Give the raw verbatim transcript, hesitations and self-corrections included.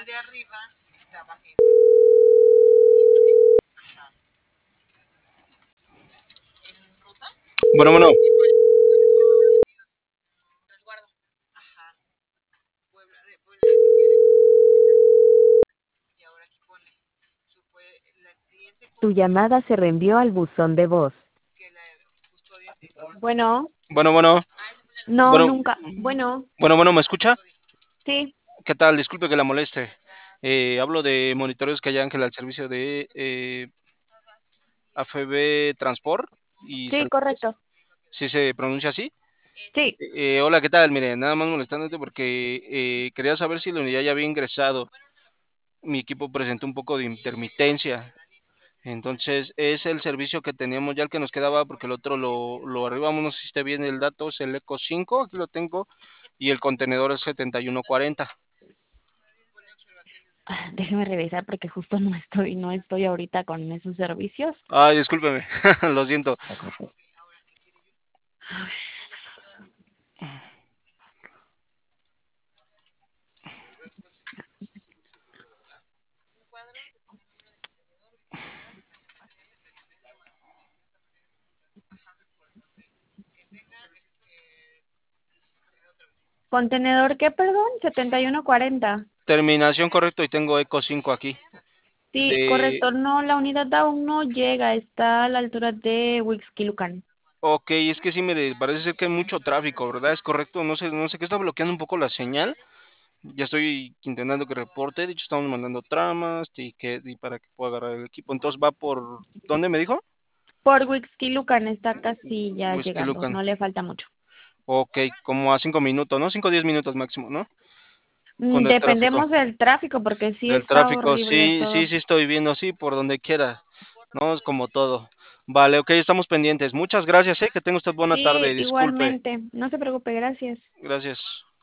Bueno, bueno. Tu llamada se reenvió al buzón de voz. Bueno, Bueno, bueno. no, Bueno, nunca. Bueno, bueno, bueno, ¿me escucha? sí, ¿Qué tal? Disculpe que la moleste. Eh, hablo de monitores que hay Ángel al servicio de eh, A F B Transport y sí, Servicios. correcto. ¿Sí se pronuncia así? Sí. Eh, hola, ¿qué tal? Mire, nada más molestándote porque eh, quería saber si la unidad ya había ingresado. Mi equipo presentó un poco de intermitencia. Entonces, es el servicio que teníamos ya el que nos quedaba porque el otro lo, lo arribamos, no sé si esté bien el dato, es el Eco cinco, aquí lo tengo, y el contenedor es setenta y uno cuarenta. Ah, déjeme revisar porque justo no estoy, no estoy ahorita con esos servicios. Ay, discúlpeme, lo siento. ¿Contenedor qué, perdón? setenta y uno cuarenta. Terminación correcto y tengo Eco cinco aquí. Sí, De, correcto. No, la unidad aún no llega. Está a la altura de Huixquilucan. ok, es que sí me parece ser que hay mucho tráfico, ¿verdad? Es correcto, no sé, no sé qué está bloqueando un poco la señal. Ya estoy intentando que reporte, de hecho estamos mandando tramas y que y para que pueda agarrar el equipo. Entonces va por, ¿dónde me dijo? Por Huixquilucan está casi ya Whisky llegando. Lucan. No le falta mucho. Ok, como a cinco minutos, ¿no? Cinco o diez minutos máximo, ¿no? Con Mm, el tráfico. Dependemos del tráfico porque sí Del está tráfico, horrible sí, todo. sí, sí estoy viendo, sí, por donde quiera. No, es como todo. Vale, ok, estamos pendientes. Muchas gracias, eh, que tenga usted buena Sí, tarde, disculpe. igualmente. No se preocupe, gracias. Gracias.